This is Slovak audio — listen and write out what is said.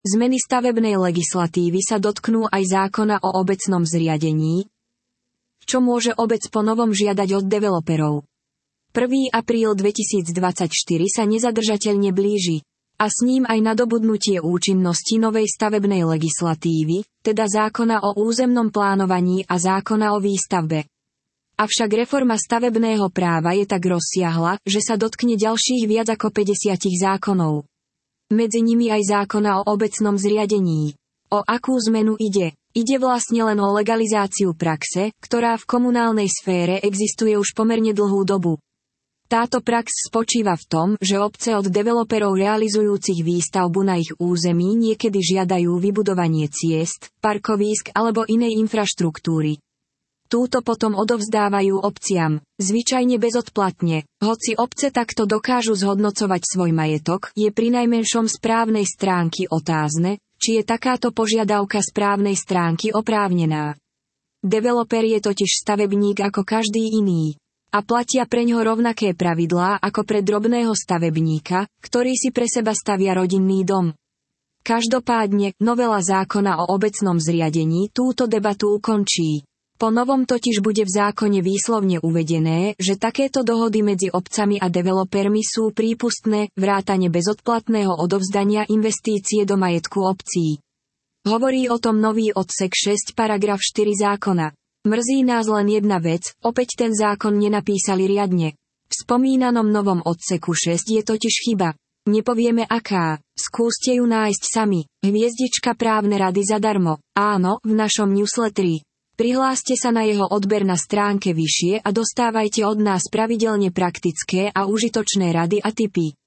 Zmeny stavebnej legislatívy sa dotknú aj zákona o obecnom zriadení, čo môže obec po novom žiadať od developerov. 1. apríl 2024 sa nezadržateľne blíži, a s ním aj nadobudnutie účinnosti novej stavebnej legislatívy, teda zákona o územnom plánovaní a zákona o výstavbe. Avšak reforma stavebného práva je tak rozsiahla, že sa dotkne ďalších viac ako 50 zákonov. Medzi nimi aj zákona o obecnom zriadení. O akú zmenu ide? Ide vlastne len o legalizáciu praxe, ktorá v komunálnej sfére existuje už pomerne dlhú dobu. Táto prax spočíva v tom, že obce od developerov realizujúcich výstavbu na ich území niekedy žiadajú vybudovanie ciest, parkovísk alebo inej infraštruktúry. Túto potom odovzdávajú obciam, zvyčajne bezodplatne. Hoci obce takto dokážu zhodnocovať svoj majetok, je prinajmenšom z právnej stránky otázne, či je takáto požiadavka z právnej stránky oprávnená. Developer je totiž stavebník ako každý iný. A platia preňho rovnaké pravidlá ako pre drobného stavebníka, ktorý si pre seba stavia rodinný dom. Každopádne, novela zákona o obecnom zriadení túto debatu ukončí. Po novom totiž bude v zákone výslovne uvedené, že takéto dohody medzi obcami a developermi sú prípustné, vrátane bezodplatného odovzdania investície do majetku obcí. Hovorí o tom nový odsek 6 paragraf 4 zákona. Mrzí nás len jedna vec, opäť ten zákon nenapísali riadne. V spomínanom novom odseku 6 je totiž chyba. Nepovieme aká, skúste ju nájsť sami. Hviezdička právne rady zadarmo. Áno, v našom newsletteri. Prihláste sa na jeho odber na stránke vyššie a dostávajte od nás pravidelne praktické a užitočné rady a tipy.